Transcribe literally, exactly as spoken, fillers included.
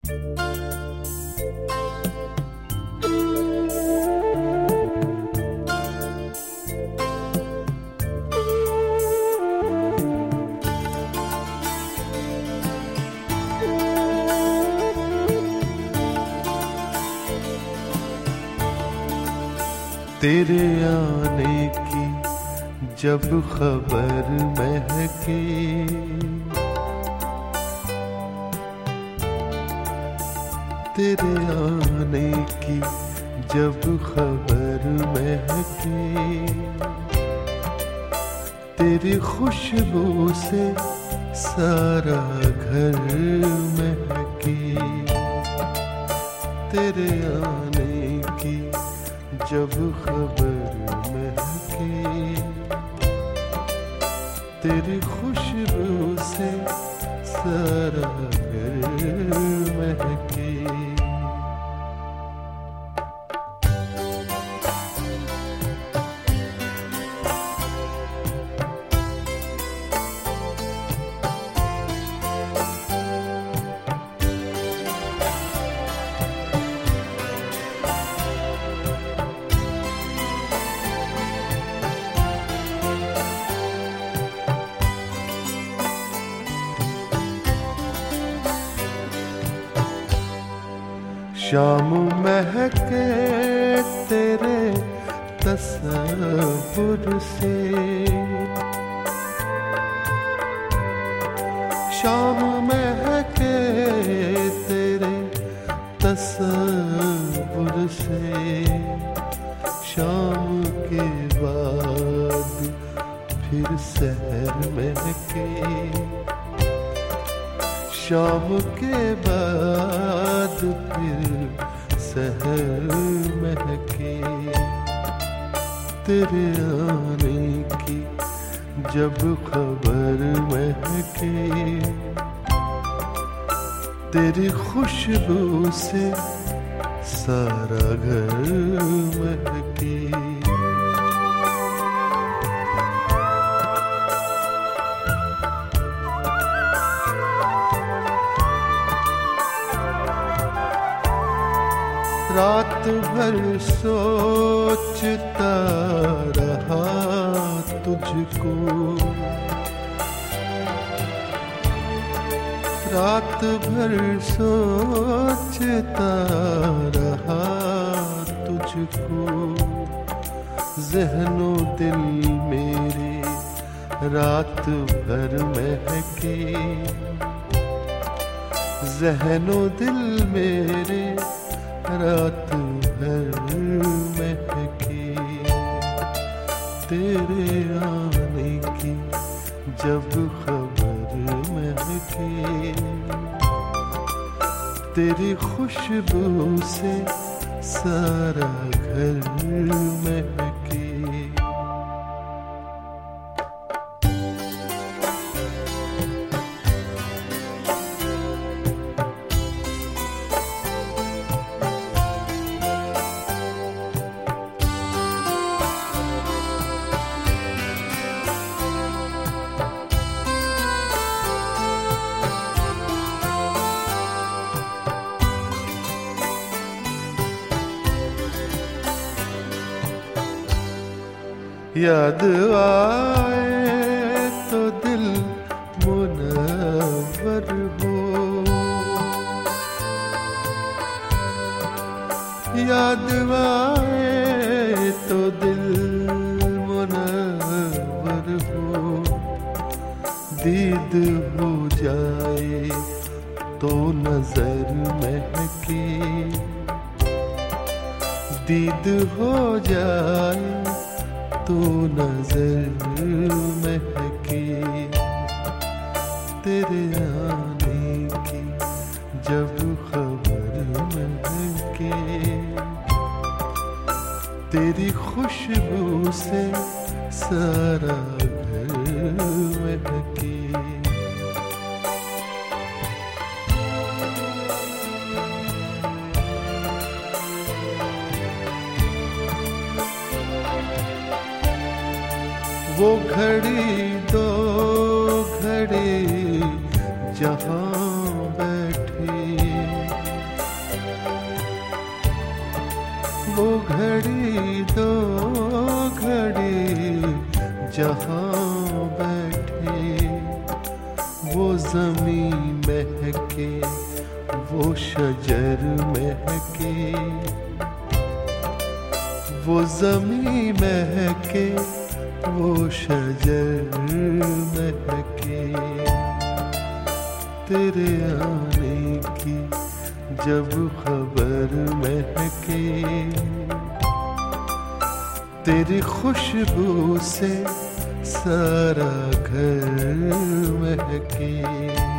तेरे आने की जब खबर महके, तेरे आने की जब खबर महके, तेरी खुशबू से सारा घर महके। तेरे आने की जब खबर महके, तेरी खुशबू से सारा घर महके। शाम महके तेरे तसव्वुर से, शाम महके तेरे तसव्वुर से, शाम के बाद फिर सहर महके, शाम के बाद फिर सहर महके। तेरे आने की जब खबर महके, तेरी खुशबू से सारा घर महके। रात भर सोचता रहा तुझको, रात भर सोचता रहा तुझको। ज़हनो दिल मेरे रात भर महके, ज़हनो दिल मेरे रात भर महके। तेरे आने की जब खबर महके, तेरी खुशबू से सारा घर महके। याद आए तो दिल मुनव्वर हो, याद आए तो दिल मुनव्वर हो। दीद हो जाए तो नजर महके, दीद हो जाए तो नजर महके। तेरे आने की जब खबर महके, तेरी खुशबू से सारा घर महके। वो घड़ी दो घड़ी जहाँ बैठे, घड़ी दो घड़ी जहाँ बैठे, वो ज़मीं महके, वो शजर महके, वो ज़मीं महके, वो शजर महके। तेरे आने की जब खबर महके, तेरी खुशबू से सारा घर महके।